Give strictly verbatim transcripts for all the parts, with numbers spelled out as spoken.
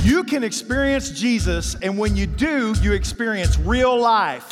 You can experience Jesus, and when you do, you experience real life.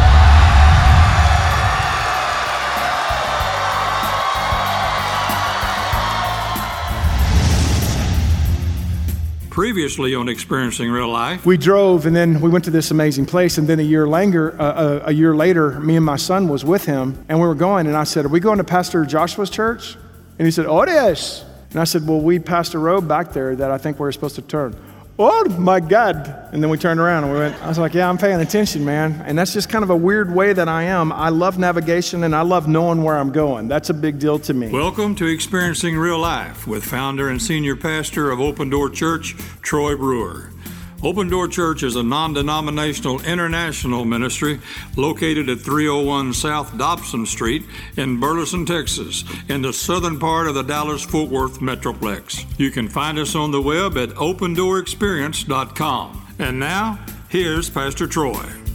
Previously on Experiencing Real Life, we drove, and then we went to this amazing place, and then a year later, uh, a, a year later, me and my son was with him, and we were going, and I said, "Are we going to Pastor Joshua's church?" And he said, "Oh, yes." And I said, "Well, we passed a road back there that I think we're supposed to turn." "Oh my God." And then we turned around and we went, I was like, "Yeah, I'm paying attention, man." And that's just kind of a weird way that I am. I love navigation and I love knowing where I'm going. That's a big deal to me. Welcome to Experiencing Real Life with founder and senior pastor of Open Door Church, Troy Brewer. Open Door Church is a non-denominational international ministry located at three oh one South Dobson Street in Burleson, Texas, in the southern part of the Dallas-Fort Worth Metroplex. You can find us on the web at open door experience dot com. And now, here's Pastor Troy.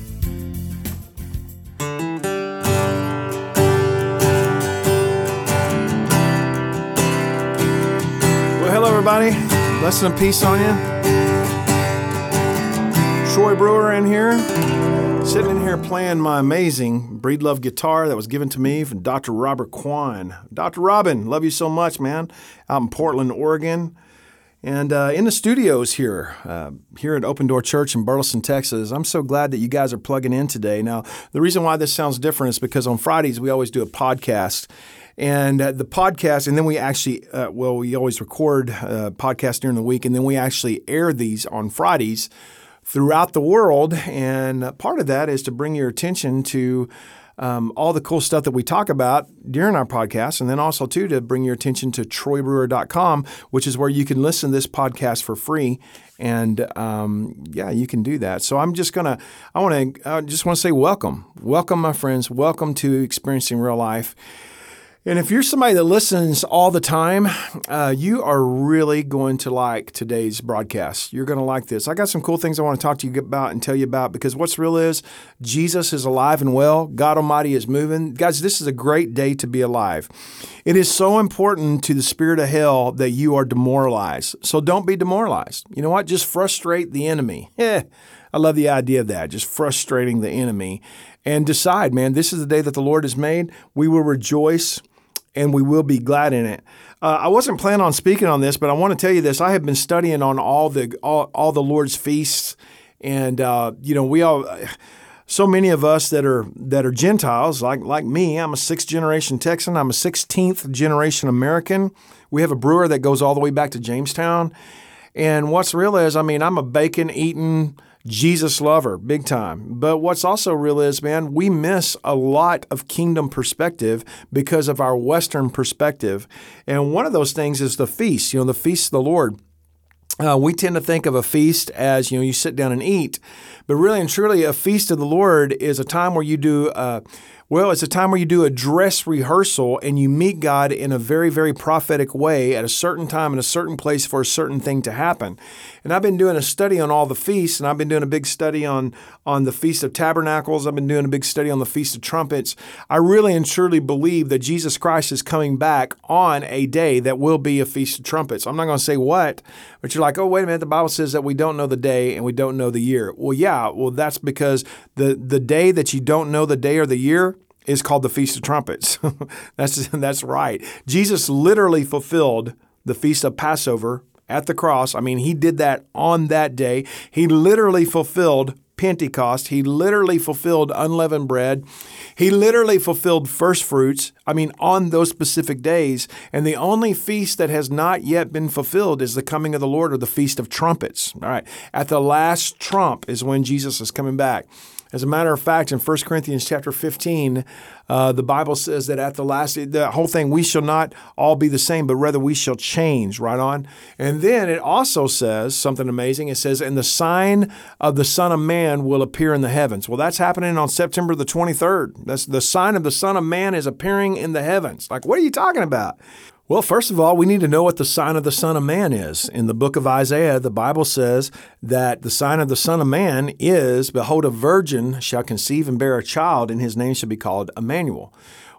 Well, hello, everybody. Blessing and peace on you. Troy Brewer in here, sitting in here playing my amazing Breedlove guitar that was given to me from Doctor Robert Quine. Doctor Robin, love you so much, man, out in Portland, Oregon. And uh, in the studios here, uh, here at Open Door Church in Burleson, Texas. I'm so glad that you guys are plugging in today. Now, the reason why this sounds different is because on Fridays we always do a podcast. And uh, the podcast, and then we actually, uh, well, we always record uh, podcasts during the week, and then we actually air these on Fridays throughout the world, and part of that is to bring your attention to um, all the cool stuff that we talk about during our podcast, and then also, too, to bring your attention to troy brewer dot com, which is where you can listen to this podcast for free, and um, yeah, you can do that. So I'm just going to, I want to, I just want to say welcome. Welcome, my friends. Welcome to Experiencing Real Life. And if you're somebody that listens all the time, uh, you are really going to like today's broadcast. You're going to like this. I got some cool things I want to talk to you about and tell you about, because what's real is Jesus is alive and well. God Almighty is moving. Guys, this is a great day to be alive. It is so important to the spirit of hell that you are demoralized. So don't be demoralized. You know what? Just frustrate the enemy. Yeah. I love the idea of that, just frustrating the enemy. And decide, man, this is the day that the Lord has made. We will rejoice and we will be glad in it. Uh, I wasn't planning on speaking on this, but I want to tell you this. I have been studying on all the all, all the Lord's feasts, and uh, you know, we all, so many of us that are that are Gentiles, like like me. I'm a sixth generation Texan. I'm a sixteenth generation American. We have a brewer that goes all the way back to Jamestown. And what's real is, I mean, I'm a bacon eating Jesus lover, big time. But what's also real is, man, we miss a lot of kingdom perspective because of our Western perspective. And one of those things is the feast, you know, the feast of the Lord. Uh, we tend to think of a feast as, you know, you sit down and eat. But really and truly, a feast of the Lord is a time where you do, uh, well, it's a time where you do a dress rehearsal and you meet God in a very, very prophetic way at a certain time in a certain place for a certain thing to happen. And I've been doing a study on all the feasts, and I've been doing a big study on, on the Feast of Tabernacles. I've been doing a big study on the Feast of Trumpets. I really and truly believe that Jesus Christ is coming back on a day that will be a Feast of Trumpets. I'm not going to say what, but you're like, oh, wait a minute, the Bible says that we don't know the day and we don't know the year. Well, yeah, well, that's because the, the day that you don't know the day or the year is called the Feast of Trumpets. that's that's right. Jesus literally fulfilled the Feast of Passover at the cross. I mean, he did that on that day. He literally fulfilled Pentecost. He literally fulfilled unleavened bread. He literally fulfilled first fruits, I mean, on those specific days. And the only feast that has not yet been fulfilled is the coming of the Lord, or the Feast of Trumpets. All right. At the last trump is when Jesus is coming back. As a matter of fact, in First Corinthians chapter fifteen, uh, the Bible says that at the last, the whole thing, we shall not all be the same, but rather we shall change, right on? And then it also says something amazing. It says, and the sign of the Son of Man will appear in the heavens. Well, that's happening on September the twenty-third. That's the sign of the Son of Man is appearing in the heavens. Like, what are you talking about? Well, first of all, we need to know what the sign of the Son of Man is. In the book of Isaiah, the Bible says that the sign of the Son of Man is, behold, a virgin shall conceive and bear a child, and his name shall be called Emmanuel.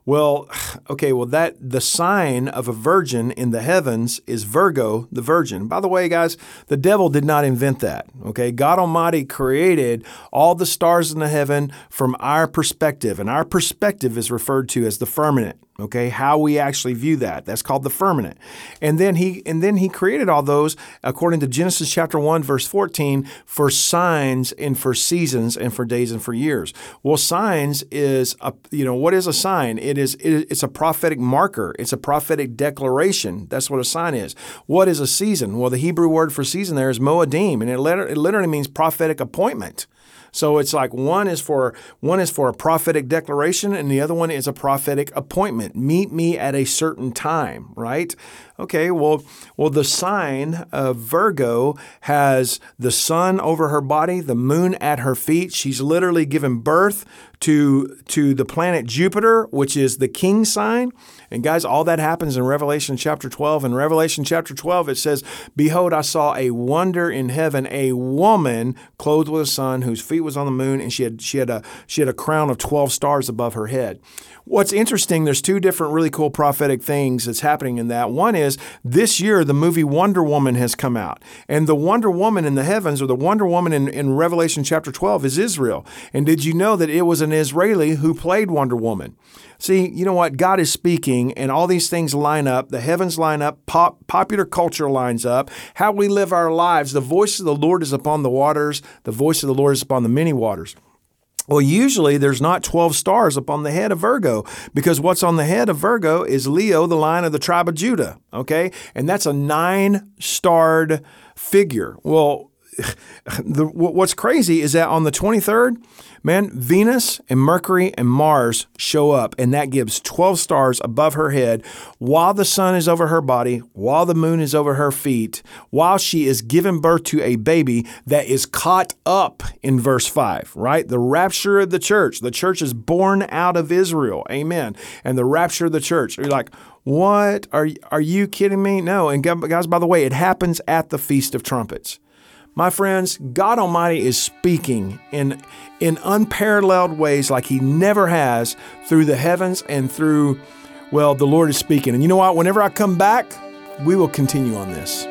Well, okay, well, that the sign of a virgin in the heavens is Virgo, the virgin. By the way, guys, the devil did not invent that, okay? God Almighty created all the stars in the heaven from our perspective, and our perspective is referred to as the firmament. Okay, how we actually view that. That's called the firmament. And then he and then he created all those, according to Genesis chapter one, verse fourteen, for signs and for seasons and for days and for years. Well, signs is, a, you know, what is a sign? It is it, it's a prophetic marker. It's a prophetic declaration. That's what a sign is. What is a season? Well, the Hebrew word for season there is moedim, and it, liter- it literally means prophetic appointment. So it's like one is for one is for a prophetic declaration, and the other one is a prophetic appointment. Meet me at a certain time, right? Okay, well, well, the sign of Virgo has the sun over her body, the moon at her feet. She's literally given birth to to the planet Jupiter, which is the king sign. And guys, all that happens in Revelation chapter twelve. In Revelation chapter twelve, it says, "Behold, I saw a wonder in heaven, a woman clothed with a sun, whose feet was on the moon, and she had she had a she had a crown of twelve stars above her head." What's interesting, there's two different really cool prophetic things that's happening in that. One is this year, the movie Wonder Woman has come out. And the Wonder Woman in the heavens, or the Wonder Woman in, in Revelation chapter twelve, is Israel. And did you know that it was an Israeli who played Wonder Woman? See, you know what? God is speaking, and all these things line up. The heavens line up. Pop, popular culture lines up. How we live our lives. The voice of the Lord is upon the waters. The voice of the Lord is upon the many waters. Well, usually there's not twelve stars upon the head of Virgo, because what's on the head of Virgo is Leo, the lion of the tribe of Judah, okay? And that's a nine-starred figure. Well, the, what's crazy is that on the twenty-third, man, Venus and Mercury and Mars show up, and that gives twelve stars above her head while the sun is over her body, while the moon is over her feet, while she is giving birth to a baby that is caught up in verse five, right? The rapture of the church. The church is born out of Israel. Amen. And the rapture of the church. You're like, what? Are, are you kidding me? No. And guys, by the way, it happens at the Feast of Trumpets. My friends, God Almighty is speaking in, in unparalleled ways like He never has through the heavens and through, well, the Lord is speaking. And you know what? Whenever I come back, we will continue on this.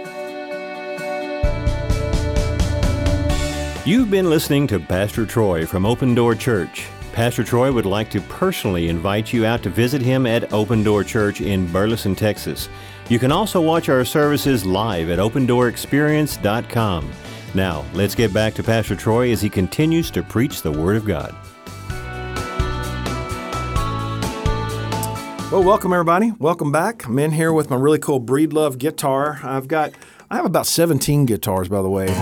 You've been listening to Pastor Troy from Open Door Church. Pastor Troy would like to personally invite you out to visit him at Open Door Church in Burleson, Texas. You can also watch our services live at open door experience dot com. Now, let's get back to Pastor Troy as he continues to preach the Word of God. Well, welcome everybody. Welcome back. I'm in here with my really cool Breedlove guitar. I've got, I have about seventeen guitars, by the way.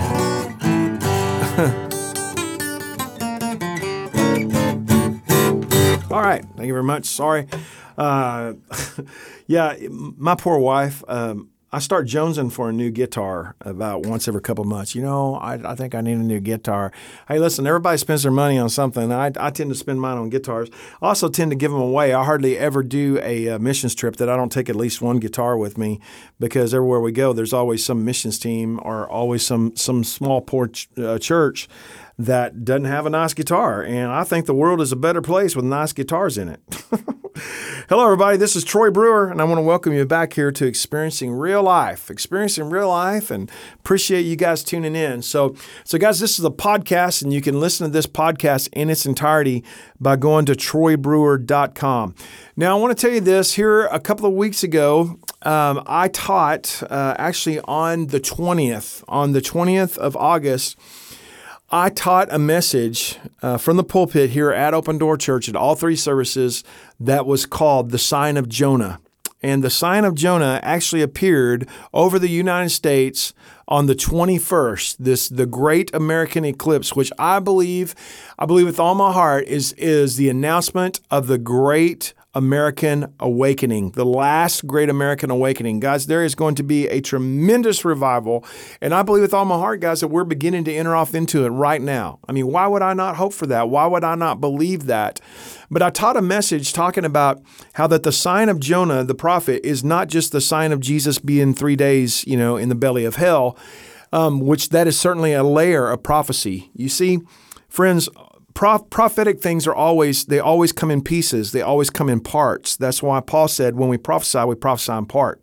All right. Thank you very much. Sorry. Uh, yeah, my poor wife, um, I start jonesing for a new guitar about once every couple of months. You know, I, I think I need a new guitar. Hey, listen, everybody spends their money on something. I, I tend to spend mine on guitars. I also tend to give them away. I hardly ever do a, a missions trip that I don't take at least one guitar with me, because everywhere we go, there's always some missions team or always some, some small poor ch- uh, church that doesn't have a nice guitar. And I think the world is a better place with nice guitars in it. Hello, everybody. This is Troy Brewer, and I want to welcome you back here to Experiencing Real Life. Experiencing Real Life, and appreciate you guys tuning in. So, so guys, this is a podcast, and you can listen to this podcast in its entirety by going to troy brewer dot com. Now, I want to tell you this. Here, a couple of weeks ago, um, I taught uh, actually on the twentieth, on the twentieth of August, I taught a message uh, from the pulpit here at Open Door Church at all three services that was called The Sign of Jonah. And the sign of Jonah actually appeared over the United States on the twenty-first, this the Great American Eclipse, which I believe, I believe with all my heart is, is the announcement of the Great American Awakening, the last Great American Awakening. Guys, there is going to be a tremendous revival, and I believe with all my heart, guys, that we're beginning to enter off into it right now. I mean, why would I not hope for that? Why would I not believe that? But I taught a message talking about how that the sign of Jonah, the prophet, is not just the sign of Jesus being three days, you know, in the belly of hell, um, which that is certainly a layer of prophecy. You see, friends, prof- prophetic things are always, they always come in pieces. They always come in parts. That's why Paul said, when we prophesy, we prophesy in part.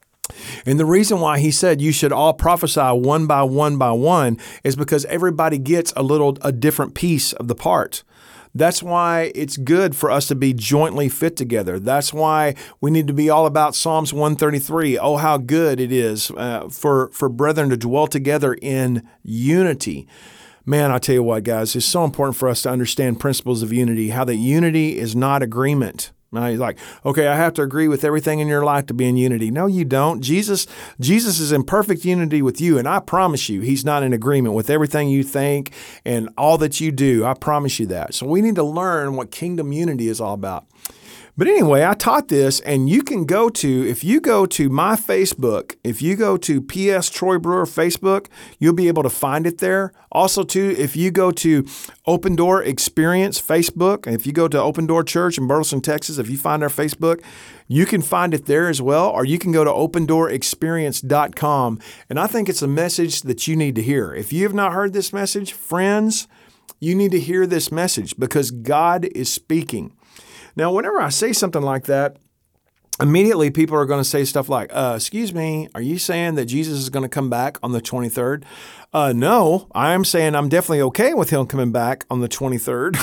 And the reason why he said you should all prophesy one by one by one is because everybody gets a little, a different piece of the part. That's why it's good for us to be jointly fit together. That's why we need to be all about Psalms one thirty-three. Oh, how good it is uh, for, for brethren to dwell together in unity. Man, I tell you what, guys, it's so important for us to understand principles of unity, how that unity is not agreement. Now he's like, okay, I have to agree with everything in your life to be in unity. No, you don't. Jesus, Jesus is in perfect unity with you, and I promise you, he's not in agreement with everything you think and all that you do. I promise you that. So we need to learn what kingdom unity is all about. But anyway, I taught this, and you can go to, if you go to my Facebook, if you go to P S Troy Brewer Facebook, you'll be able to find it there. Also, too, if you go to Open Door Experience Facebook, if you go to Open Door Church in Burleson, Texas, if you find our Facebook, you can find it there as well, or you can go to open door experience dot com. And I think it's a message that you need to hear. If you have not heard this message, friends, you need to hear this message because God is speaking. Now, whenever I say something like that, immediately people are going to say stuff like, uh, excuse me, are you saying that Jesus is going to come back on the twenty-third? Uh, no, I'm saying I'm definitely okay with him coming back on the twenty-third.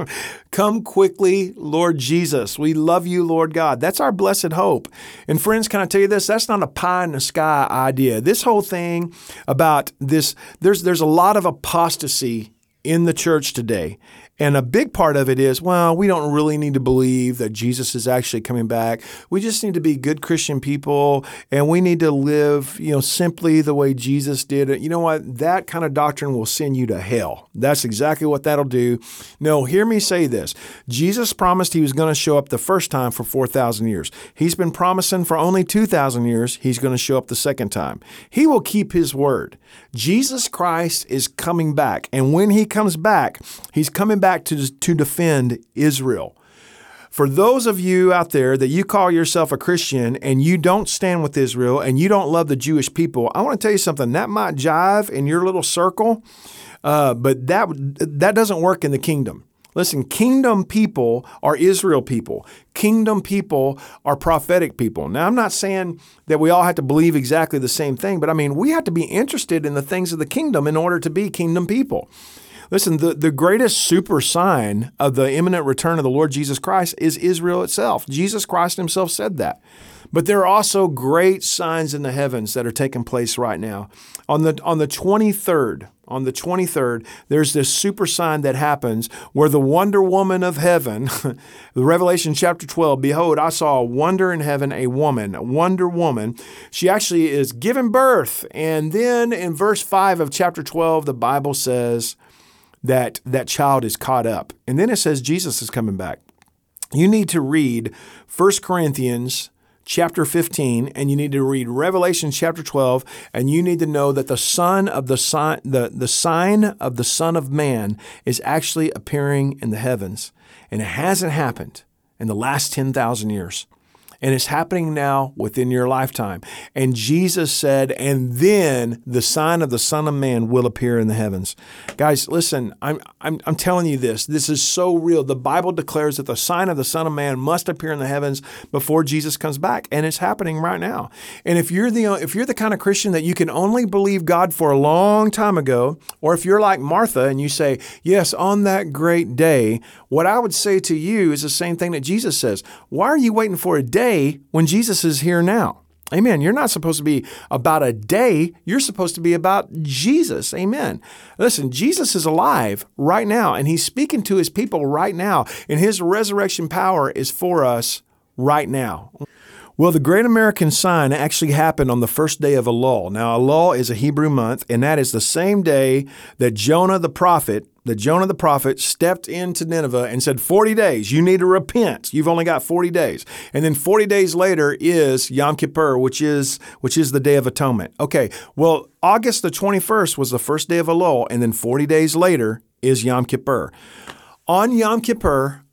Come quickly, Lord Jesus. We love you, Lord God. That's our blessed hope. And friends, can I tell you this? That's not a pie in the sky idea. This whole thing about this, there's there's a lot of apostasy in the church today. And a big part of it is, well, we don't really need to believe that Jesus is actually coming back. We just need to be good Christian people, and we need to live, you know, simply the way Jesus did it. You know what? That kind of doctrine will send you to hell. That's exactly what that'll do. No, hear me say this. Jesus promised he was going to show up the first time for four thousand years. He's been promising for only two thousand years he's going to show up the second time. He will keep his word. Jesus Christ is coming back, and when he comes back, he's coming back to, to defend Israel. For those of you out there that you call yourself a Christian and you don't stand with Israel and you don't love the Jewish people, I want to tell you something. That might jive in your little circle, uh, but that that doesn't work in the kingdom. Listen, kingdom people are Israel people. Kingdom people are prophetic people. Now, I'm not saying that we all have to believe exactly the same thing, but I mean, we have to be interested in the things of the kingdom in order to be kingdom people. Listen, the, the greatest super sign of the imminent return of the Lord Jesus Christ is Israel itself. Jesus Christ himself said that. But there are also great signs in the heavens that are taking place right now. On the on the twenty-third, on the twenty-third, there's this super sign that happens where the Wonder Woman of heaven, Revelation chapter twelve, behold, I saw a wonder in heaven, a woman, a Wonder Woman. She actually is giving birth. And then in verse five of chapter twelve, the Bible says that that child is caught up. And then it says Jesus is coming back. You need to read First Corinthians chapter fifteen, and you need to read Revelation chapter twelve, and you need to know that the son of the sign, the, the sign of the Son of Man is actually appearing in the heavens. And it hasn't happened in the last ten thousand years. And it's happening now within your lifetime. And Jesus said, and then the sign of the Son of Man will appear in the heavens. Guys, listen, I'm, I'm, I'm telling you this. This is so real. The Bible declares that the sign of the Son of Man must appear in the heavens before Jesus comes back. And it's happening right now. And if you're the, if you're the kind of Christian that you can only believe God for a long time ago, or if you're like Martha and you say, yes, on that great day, what I would say to you is the same thing that Jesus says. Why are you waiting for a day when Jesus is here now? Amen. You're not supposed to be about a day. You're supposed to be about Jesus. Amen. Listen, Jesus is alive right now, and he's speaking to his people right now, and his resurrection power is for us right now. Well, the Great American Sign actually happened on the first day of Elul. Now, Elul is a Hebrew month, and that is the same day that Jonah the prophet, that Jonah the prophet stepped into Nineveh and said, forty days, you need to repent. You've only got forty days. And then forty days later is Yom Kippur, which is which is the Day of Atonement. Okay, well, August the twenty-first was the first day of Elul, and then forty days later is Yom Kippur. On Yom Kippur,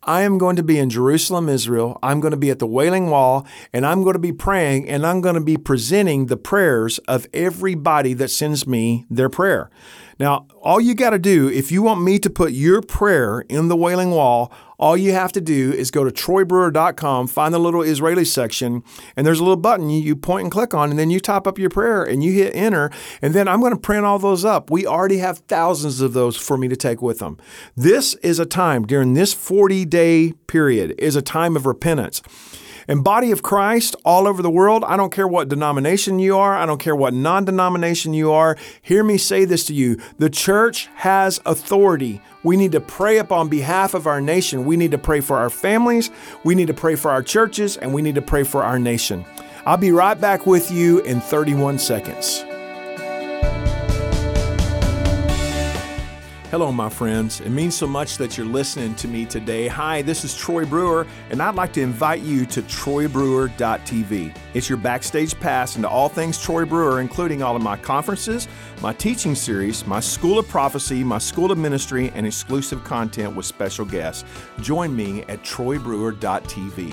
I am going to be in Jerusalem, Israel. I'm going to be at the Wailing Wall, and I'm going to be praying, and I'm going to be presenting the prayers of everybody that sends me their prayer. Now, all you got to do, if you want me to put your prayer in the Wailing Wall, all you have to do is go to troy brewer dot com, find the little Israeli section, and there's a little button you, you point and click on, and then you type up your prayer, and you hit enter, and then I'm going to print all those up. We already have thousands of those for me to take with them. This is a time, during this forty-day period, is a time of repentance. And body of Christ all over the world, I don't care what denomination you are, I don't care what non-denomination you are, hear me say this to you. The church has authority. We need to pray up on behalf of our nation. We need to pray for our families, we need to pray for our churches, and we need to pray for our nation. I'll be right back with you in thirty-one seconds. Hello, my friends. It means so much that you're listening to me today. Hi, this is Troy Brewer, and I'd like to invite you to troy brewer dot t v. It's your backstage pass into all things Troy Brewer, including all of my conferences, my teaching series, my School of Prophecy, my School of Ministry, and exclusive content with special guests. Join me at troy brewer dot t v.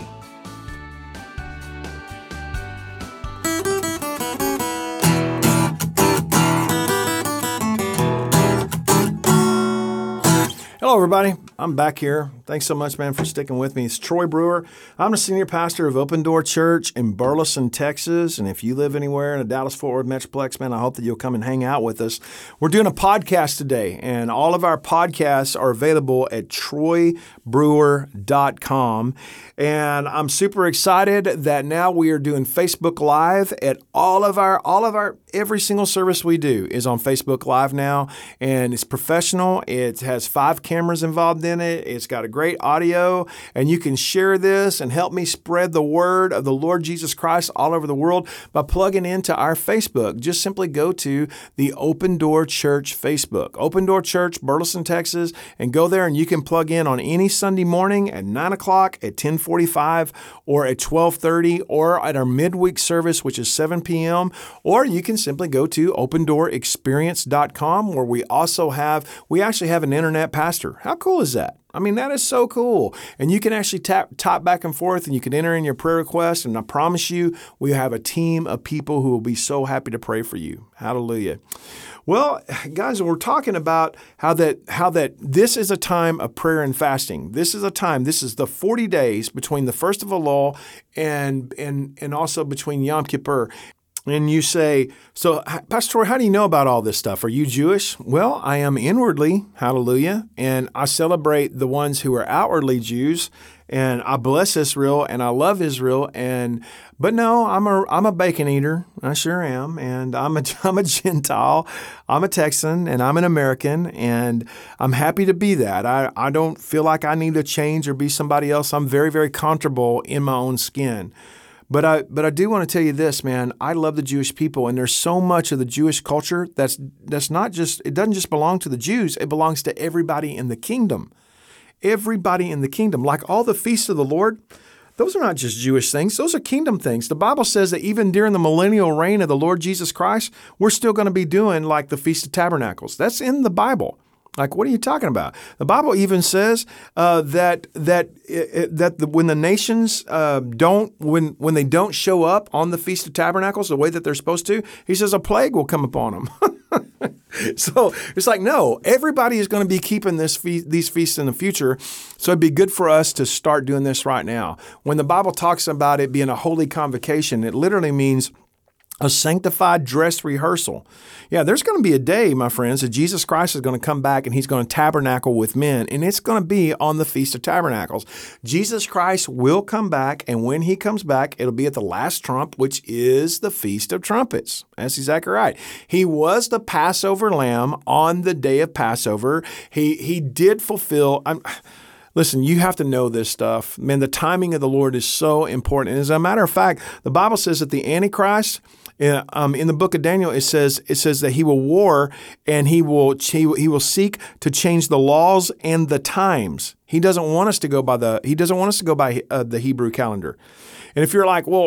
Hello, everybody. I'm back here. Thanks so much, man, for sticking with me. It's Troy Brewer. I'm the senior pastor of Open Door Church in Burleson, Texas. And if you live anywhere in the Dallas-Fort Worth Metroplex, man, I hope that you'll come and hang out with us. We're doing a podcast today, and all of our podcasts are available at troy brewer dot com. And I'm super excited that now we are doing Facebook Live at all of our, all of our, every single service we do is on Facebook Live now. And it's professional. It has five cameras involved in it. It's got a great audio, and you can share this and help me spread the word of the Lord Jesus Christ all over the world by plugging into our Facebook. Just simply go to the Open Door Church Facebook, Open Door Church, Burleson, Texas, and go there, and you can plug in on any Sunday morning at nine o'clock, at ten forty-five, or at twelve thirty, or at our midweek service, which is seven p.m., or you can simply go to open door experience dot com, where we also have, we actually have an internet pastor. How cool is that? I mean, that is so cool. And you can actually tap, tap back and forth, and you can enter in your prayer request. And I promise you, we have a team of people who will be so happy to pray for you. Hallelujah. Well, guys, we're talking about how that how that this is a time of prayer and fasting. This is a time, this is the forty days between the first of Elul and and and also between Yom Kippur. And you say, so Pastor Troy, how do you know about all this stuff? Are you Jewish? Well, I am inwardly, hallelujah, and I celebrate the ones who are outwardly Jews, and I bless Israel, and I love Israel, and but no, I'm a I'm a bacon eater. I sure am, and I'm a I'm a Gentile. I'm a Texan, and I'm an American, and I'm happy to be that. I, I don't feel like I need to change or be somebody else. I'm very, very comfortable in my own skin. But I but I do want to tell you this, man. I love the Jewish people, and there's so much of the Jewish culture that's that's not just, it doesn't just belong to the Jews. It belongs to everybody in the kingdom. Everybody in the kingdom. Like all the feasts of the Lord, those are not just Jewish things. Those are kingdom things. The Bible says that even during the millennial reign of the Lord Jesus Christ, we're still going to be doing like the Feast of Tabernacles. That's in the Bible. Like, what are you talking about? The Bible even says uh, that that it, that the, when the nations uh, don't when when they don't show up on the Feast of Tabernacles the way that they're supposed to, he says a plague will come upon them. So it's like, no, everybody is going to be keeping this fe- these feasts in the future. So it'd be good for us to start doing this right now. When the Bible talks about it being a holy convocation, it literally means a sanctified dress rehearsal. Yeah, there's going to be a day, my friends, that Jesus Christ is going to come back and he's going to tabernacle with men, and it's going to be on the Feast of Tabernacles. Jesus Christ will come back, and when he comes back, it'll be at the last trump, which is the Feast of Trumpets. That's exactly right. He was the Passover lamb on the day of Passover. He he did fulfill... I'm, Listen, you have to know this stuff. Man, the timing of the Lord is so important. And as a matter of fact, the Bible says that the Antichrist, uh, um, in the book of Daniel, it says it says that he will war and he will he, he will seek to change the laws and the times. He doesn't want us to go by the he doesn't want us to go by uh, the Hebrew calendar. And if you're like, well,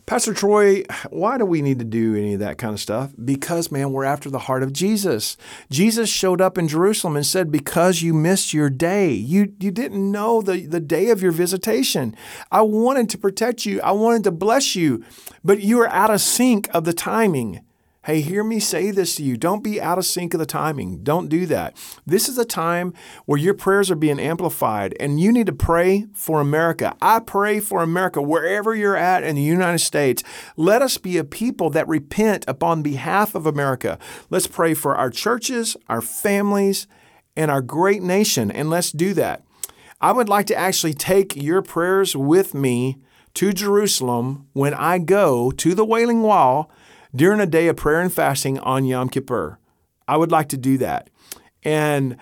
Pastor Troy, why do we need to do any of that kind of stuff? Because, man, we're after the heart of Jesus. Jesus showed up in Jerusalem and said, because you missed your day, you, you didn't know the, the day of your visitation. I wanted to protect you. I wanted to bless you, but you are out of sync of the timing. Hey, hear me say this to you. Don't be out of sync of the timing. Don't do that. This is a time where your prayers are being amplified, and you need to pray for America. I pray for America wherever you're at in the United States. Let us be a people that repent upon behalf of America. Let's pray for our churches, our families, and our great nation, and let's do that. I would like to actually take your prayers with me to Jerusalem when I go to the Wailing Wall during a day of prayer and fasting on Yom Kippur. I would like to do that. And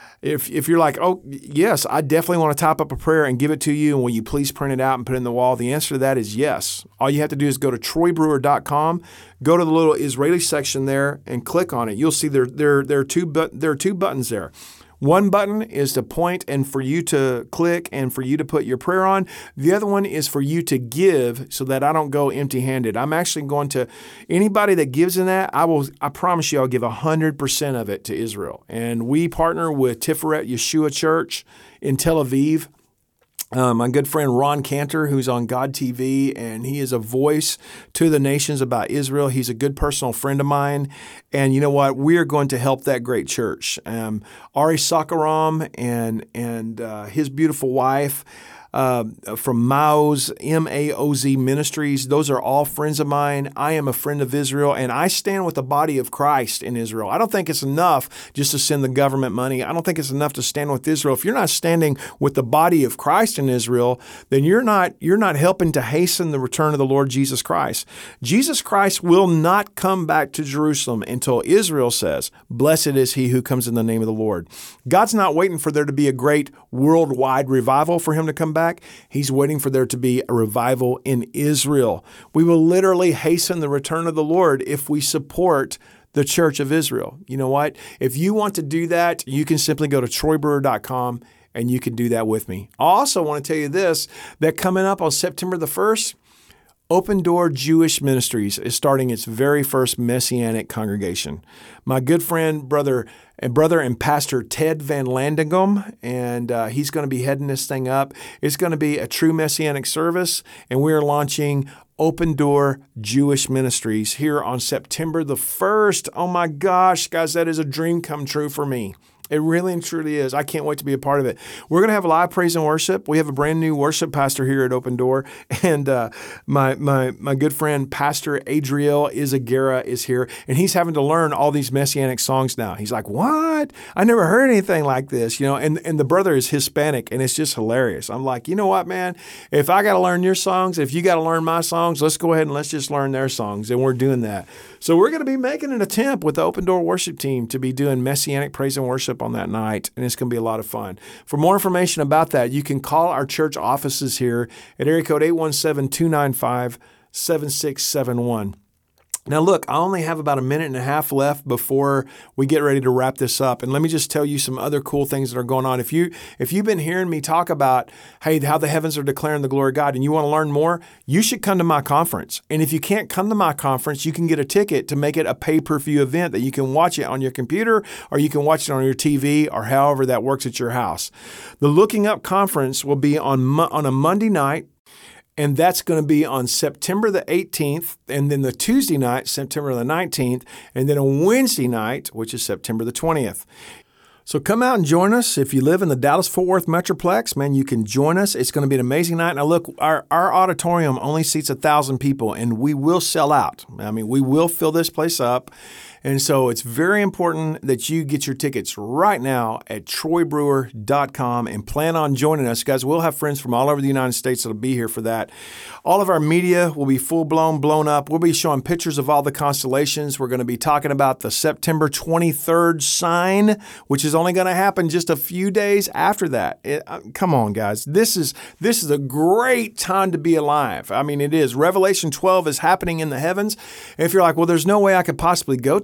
if if you're like, oh, yes, I definitely want to type up a prayer and give it to you, and will you please print it out and put it in the wall? The answer to that is yes. All you have to do is go to troy brewer dot com, go to the little Israeli section there, and click on it. You'll see there, there, there, are, two but, there are two buttons there. One button is to point and for you to click and for you to put your prayer on. The other one is for you to give so that I don't go empty-handed. I'm actually going to, anybody that gives in that, I will. I promise you I'll give one hundred percent of it to Israel. And we partner with Tiferet Yeshua Church in Tel Aviv. Um, my good friend Ron Cantor, who's on God T V, and he is a voice to the nations about Israel. He's a good personal friend of mine. And you know what? We are going to help that great church. Um, Ari Sakaram and, and uh, his beautiful wife, Uh, from Maoz, M A O Z Ministries. Those are all friends of mine. I am a friend of Israel, and I stand with the body of Christ in Israel. I don't think it's enough just to send the government money. I don't think it's enough to stand with Israel. If you're not standing with the body of Christ in Israel, then you're not you're not helping to hasten the return of the Lord Jesus Christ. Jesus Christ will not come back to Jerusalem until Israel says, "Blessed is he who comes in the name of the Lord." God's not waiting for there to be a great worldwide revival for him to come back. Back. He's waiting for there to be a revival in Israel. We will literally hasten the return of the Lord if we support the Church of Israel. You know what? If you want to do that, you can simply go to troy brewer dot com and you can do that with me. I also want to tell you this, that coming up on September the first, Open Door Jewish Ministries is starting its very first Messianic congregation. My good friend, brother and brother and pastor Ted Van Landegom, and uh, he's going to be heading this thing up. It's going to be a true Messianic service, and we're launching Open Door Jewish Ministries here on September the first. Oh my gosh, guys, that is a dream come true for me. It really and truly is. I can't wait to be a part of it. We're going to have live praise and worship. We have a brand new worship pastor here at Open Door. And uh, my my my good friend, Pastor Adriel Izagara, is here. And he's having to learn all these Messianic songs now. He's like, what? I never heard anything like this. You know, and, and the brother is Hispanic, and it's just hilarious. I'm like, you know what, man? If I got to learn your songs, if you got to learn my songs, let's go ahead and let's just learn their songs. And we're doing that. So we're going to be making an attempt with the Open Door worship team to be doing Messianic praise and worship on that night, and it's going to be a lot of fun. For more information about that, you can call our church offices here at area code eight one seven, two nine five, seven six seven one. Now, look, I only have about a minute and a half left before we get ready to wrap this up. And let me just tell you some other cool things that are going on. If, you, if you've been hearing me talk about, hey, how the heavens are declaring the glory of God, and you want to learn more, you should come to my conference. And if you can't come to my conference, you can get a ticket to make it a pay-per-view event that you can watch it on your computer, or you can watch it on your T V, or however that works at your house. The Looking Up Conference will be on, on a Monday night, and that's going to be on September the eighteenth, and then the Tuesday night, September the nineteenth, and then a Wednesday night, which is September the twentieth. So come out and join us. If you live in the Dallas-Fort Worth Metroplex, man, you can join us. It's going to be an amazing night. Now, look, our, our auditorium only seats one thousand people, and we will sell out. I mean, we will fill this place up. And so it's very important that you get your tickets right now at troy brewer dot com and plan on joining us. Guys, we'll have friends from all over the United States that will be here for that. All of our media will be full-blown, blown up. We'll be showing pictures of all the constellations. We're going to be talking about the September twenty-third sign, which is only going to happen just a few days after that. It, uh, come on, guys. This is this is a great time to be alive. I mean, it is. Revelation twelve is happening in the heavens. And if you're like, well, there's no way I could possibly go to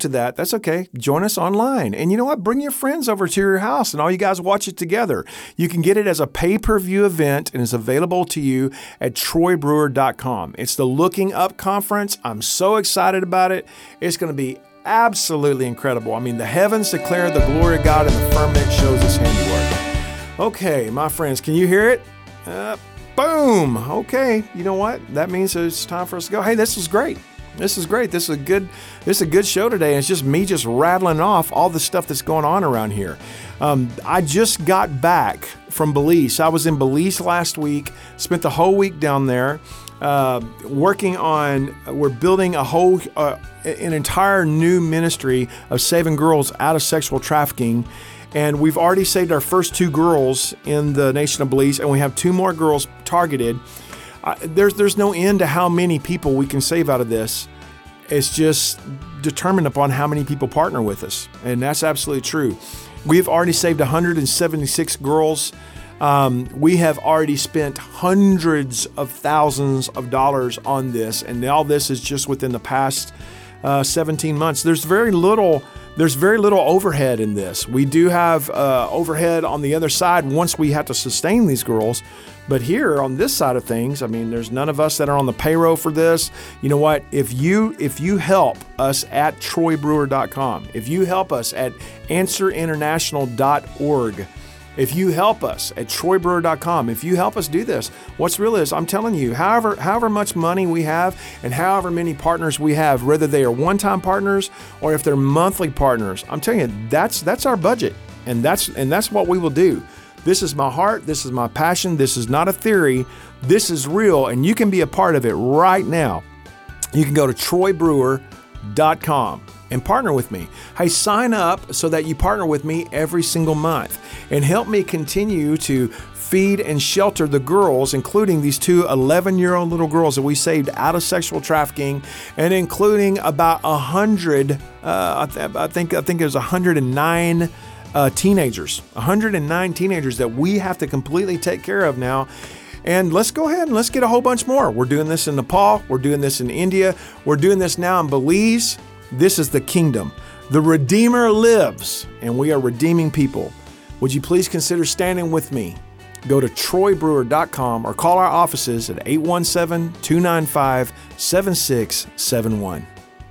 to that, that's okay. Join us online. And you know what? Bring your friends over to your house and all you guys watch it together. You can get it as a pay-per-view event and it's available to you at troy brewer dot com. It's the Looking Up Conference. I'm so excited about it. It's going to be absolutely incredible. I mean, the heavens declare the glory of God and the firmament shows His handiwork. Okay, my friends, can you hear it? Uh, boom. Okay, you know what? That means it's time for us to go. Hey, this was great. This is great. This is a good this is a good show today. It's just me just rattling off all the stuff that's going on around here. Um, I just got back from Belize. I was in Belize last week, spent the whole week down there uh, working on, we're building a whole, uh, an entire new ministry of saving girls out of sexual trafficking. And we've already saved our first two girls in the nation of Belize, and we have two more girls targeted. Uh, there's there's no end to how many people we can save out of this. It's just determined upon how many people partner with us, and that's absolutely true. We've already saved one hundred seventy-six girls. Um, we have already spent hundreds of thousands of dollars on this, and all this is just within the past uh, seventeen months. There's very little. There's very little overhead in this. We do have uh, overhead on the other side once we have to sustain these girls. But here on this side of things, I mean, there's none of us that are on the payroll for this. You know what? If you if you help us at troy brewer dot com, if you help us at answer international dot org, if you help us at troy brewer dot com, if you help us do this, what's real is, I'm telling you, however however much money we have and however many partners we have, whether they are one-time partners or if they're monthly partners, I'm telling you, that's that's our budget, and that's and that's what we will do. This is my heart. This is my passion. This is not a theory. This is real, and you can be a part of it right now. You can go to troy brewer dot com and partner with me. Hey, sign up so that you partner with me every single month and help me continue to feed and shelter the girls, including these two eleven-year-old little girls that we saved out of sexual trafficking, and including about a hundred. Uh, I, th- I think I think there's a hundred and nine. Uh, teenagers, one hundred nine teenagers that we have to completely take care of now. And let's go ahead and let's get a whole bunch more. We're doing this in Nepal. We're doing this in India. We're doing this now in Belize. This is the kingdom. The Redeemer lives, and we are redeeming people. Would you please consider standing with me? Go to troy brewer dot com or call our offices at eight one seven, two nine five, seven six seven one.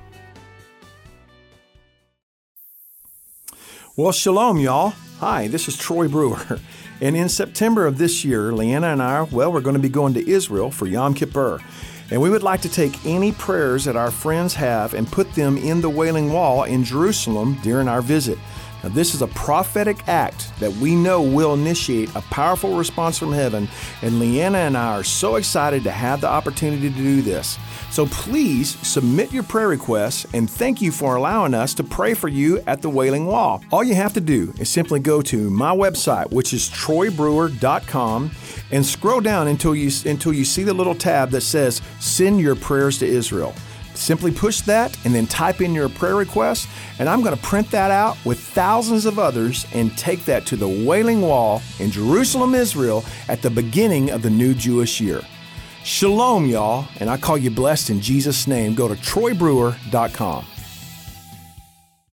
Well, shalom, y'all. Hi, this is Troy Brewer. And in September of this year, Leanna and I, well, we're going to be going to Israel for Yom Kippur. And we would like to take any prayers that our friends have and put them in the Wailing Wall in Jerusalem during our visit. Now, this is a prophetic act that we know will initiate a powerful response from heaven, and Leanna and I are so excited to have the opportunity to do this. So please submit your prayer requests, and thank you for allowing us to pray for you at the Wailing Wall. All you have to do is simply go to my website, which is troy brewer dot com, and scroll down until you until you see the little tab that says Send Your Prayers to Israel. Simply push that and then type in your prayer request, and I'm going to print that out with thousands of others and take that to the Wailing Wall in Jerusalem, Israel at the beginning of the new Jewish year. Shalom, y'all, and I call you blessed in Jesus' name. Go to troy brewer dot com.